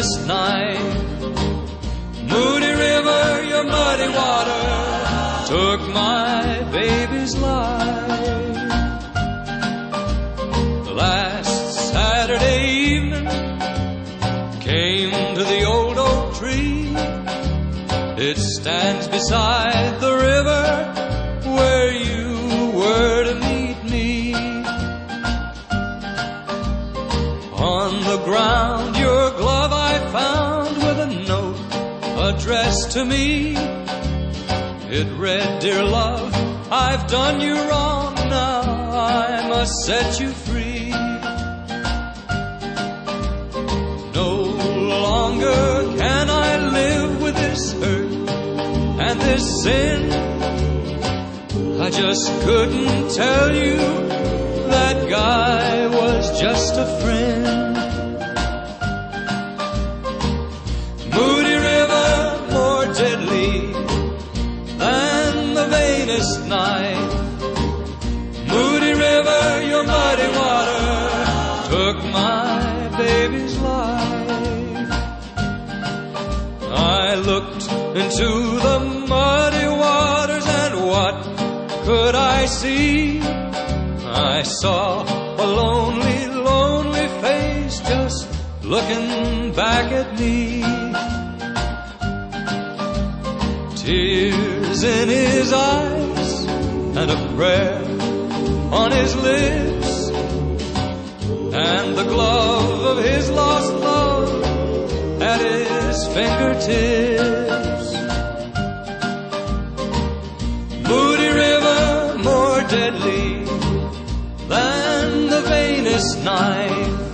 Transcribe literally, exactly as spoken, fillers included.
vainest night. Moody River, your muddy water took my baby's life. Last Saturday evening, came to the old oak tree. It stands beside the river where you were to meet me. On the ground your glove I found with a note addressed to me. It read, "Dear love, I've done you wrong, now I must set you free. No longer can I live with this hurt and this sin. I just couldn't tell you that guy was just a friend." Moody River, more deadly than the vainest night. Moody River, your muddy water took my baby's life. I looked into the muddy waters, and what could I see? I saw a lonely, lonely face just looking back at me. Tears in his eyes and a prayer on his lips, and the glove of his lost love at his fingertips. Moody River, more deadly than the vainest night.